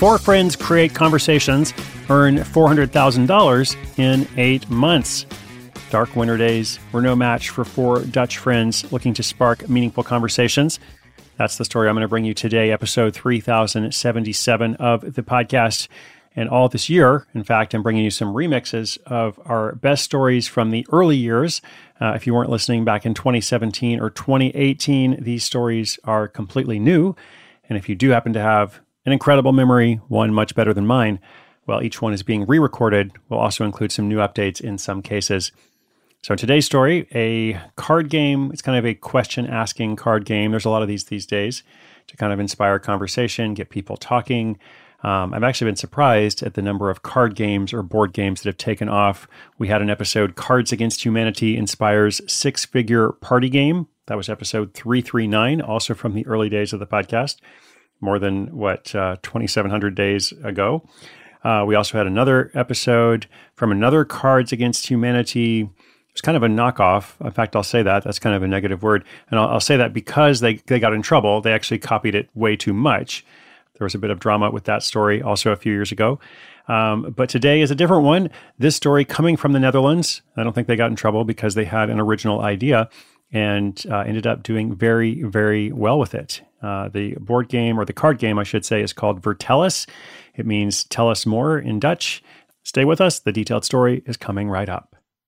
4 friends create conversations, earn $400,000 in 8 months. Dark winter days were no match for 4 Dutch friends looking to spark meaningful conversations. That's the story I'm going to bring you today, episode 3077 of the podcast. And all this year, in fact, I'm bringing you some remixes of our best stories from the early years. If you weren't listening back in 2017 or 2018, these stories are completely new. And if you do happen to have an incredible memory, one much better than mine, well, each one is being re-recorded. We'll also include some new updates in some cases. So in today's story, a card game. It's kind of a question-asking card game. There's a lot of these days to kind of inspire conversation, get people talking. I've actually been surprised at the number of card games or board games that have taken off. We had an episode, Cards Against Humanity Inspires Six-Figure Party Game. That was episode 339, also from the early days of the podcast, more than, 2,700 days ago. We also had another episode from another Cards Against Humanity. It's kind of a knockoff. In fact, I'll say that. That's kind of a negative word. And I'll say that because they got in trouble. They actually copied it way too much. There was a bit of drama with that story also a few years ago. But today is a different one. This story coming from the Netherlands. I don't think they got in trouble because they had an original idea and ended up doing very, very well with it. The board game, or the card game, I should say, is called Vertel us. It means tell us more in Dutch. Stay with us. The detailed story is coming right up.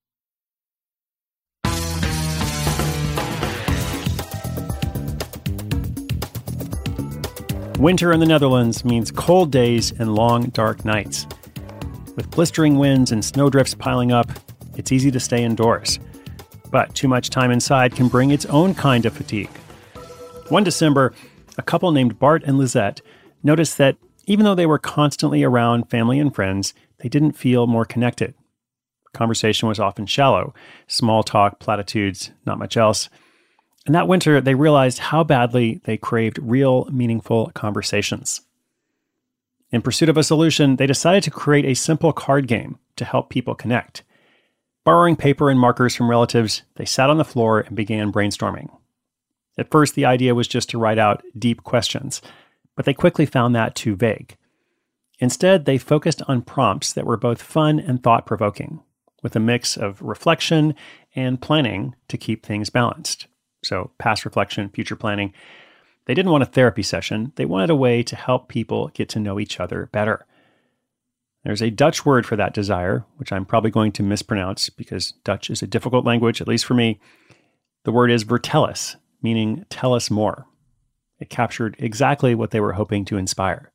Winter in the Netherlands means cold days and long, dark nights. With blistering winds and snowdrifts piling up, it's easy to stay indoors. But too much time inside can bring its own kind of fatigue. One December, a couple named Bart and Lisette noticed that even though they were constantly around family and friends, they didn't feel more connected. Conversation was often shallow, small talk, platitudes, not much else. And that winter, they realized how badly they craved real, meaningful conversations. In pursuit of a solution, they decided to create a simple card game to help people connect. Borrowing paper and markers from relatives, they sat on the floor and began brainstorming. At first, the idea was just to write out deep questions, but they quickly found that too vague. Instead, they focused on prompts that were both fun and thought-provoking, with a mix of reflection and planning to keep things balanced. So past reflection, future planning. They didn't want a therapy session. They wanted a way to help people get to know each other better. There's a Dutch word for that desire, which I'm probably going to mispronounce because Dutch is a difficult language, at least for me. The word is vertel us, meaning tell us more. It captured exactly what they were hoping to inspire.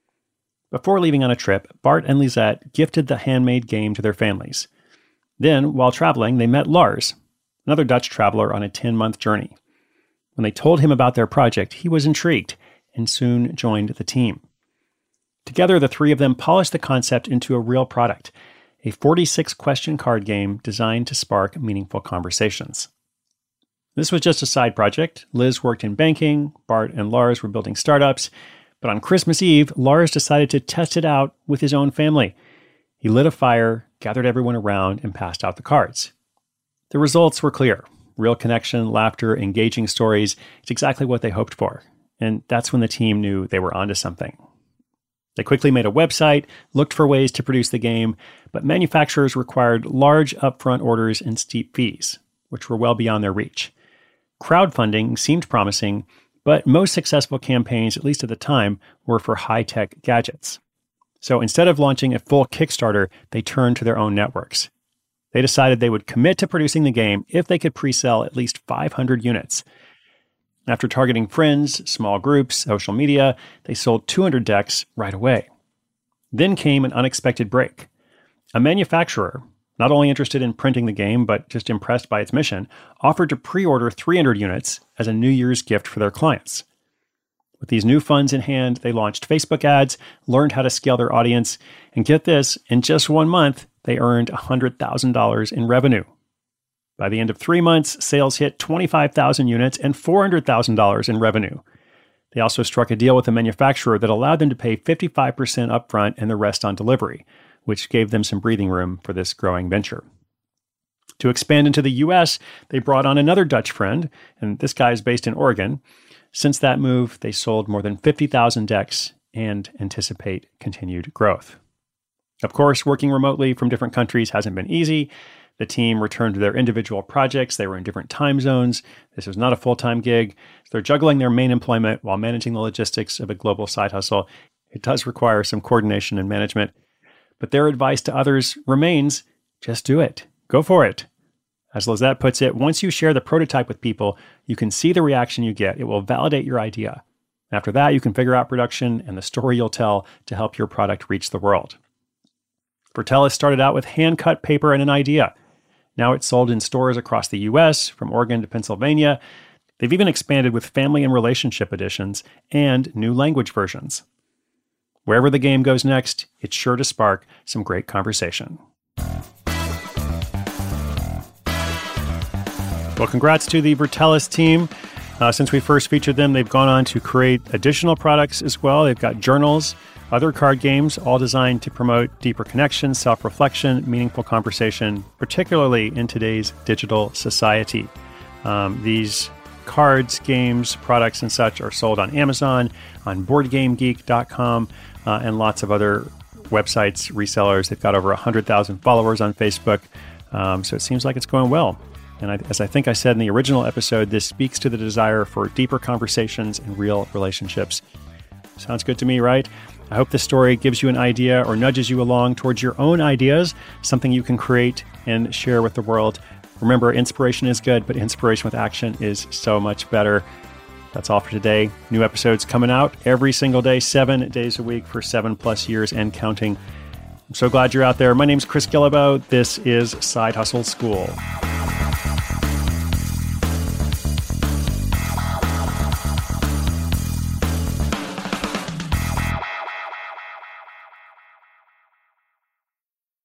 Before leaving on a trip, Bart and Lisette gifted the handmade game to their families. Then, while traveling, they met Lars, another Dutch traveler on a 10-month journey. When they told him about their project, he was intrigued and soon joined the team. Together, the three of them polished the concept into a real product, a 46-question card game designed to spark meaningful conversations. This was just a side project. Liz worked in banking, Bart and Lars were building startups, but on Christmas Eve, Lars decided to test it out with his own family. He lit a fire, gathered everyone around, and passed out the cards. The results were clear. Real connection, laughter, engaging stories. It's exactly what they hoped for. And that's when the team knew they were onto something. They quickly made a website, looked for ways to produce the game, but manufacturers required large upfront orders and steep fees, which were well beyond their reach. Crowdfunding seemed promising, but most successful campaigns, at least at the time, were for high-tech gadgets. So instead of launching a full Kickstarter, they turned to their own networks. They decided they would commit to producing the game if they could pre-sell at least 500 units. After targeting friends, small groups, social media, they sold 200 decks right away. Then came an unexpected break. A manufacturer, not only interested in printing the game, but just impressed by its mission, offered to pre-order 300 units as a New Year's gift for their clients. With these new funds in hand, they launched Facebook ads, learned how to scale their audience, and get this, in just 1 month, they earned $100,000 in revenue. By the end of 3 months, sales hit 25,000 units and $400,000 in revenue. They also struck a deal with a manufacturer that allowed them to pay 55% upfront and the rest on delivery, which gave them some breathing room for this growing venture. To expand into the US, they brought on another Dutch friend, and this guy is based in Oregon. Since that move, they sold more than 50,000 decks and anticipate continued growth. Of course, working remotely from different countries hasn't been easy. The team returned to their individual projects. They were in different time zones. This was not a full-time gig. So they're juggling their main employment while managing the logistics of a global side hustle. It does require some coordination and management. But their advice to others remains, just do it. Go for it. As Lizette puts it, once you share the prototype with people, you can see the reaction you get. It will validate your idea. After that, you can figure out production and the story you'll tell to help your product reach the world. Vertellus started out with hand-cut paper and an idea. Now it's sold in stores across the US, from Oregon to Pennsylvania. They've even expanded with family and relationship editions and new language versions. Wherever the game goes next, it's sure to spark some great conversation. Well, congrats to the Vertellus team. Since we first featured them, they've gone on to create additional products as well. They've got journals, other card games, all designed to promote deeper connection, self-reflection, meaningful conversation, particularly in today's digital society. These cards, games, products, and such are sold on Amazon, on BoardGameGeek.com, and lots of other websites, resellers. They've got over 100,000 followers on Facebook, so it seems like it's going well. And as I think I said in the original episode, this speaks to the desire for deeper conversations and real relationships. Sounds good to me, right? I hope this story gives you an idea or nudges you along towards your own ideas, something you can create and share with the world. Remember, inspiration is good, but inspiration with action is so much better. That's all for today. New episodes coming out every single day, 7 days a week for 7+ years and counting. I'm so glad you're out there. My name's Chris Guillebeau. This is Side Hustle School.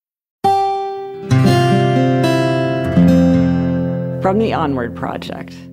From the Onward Project.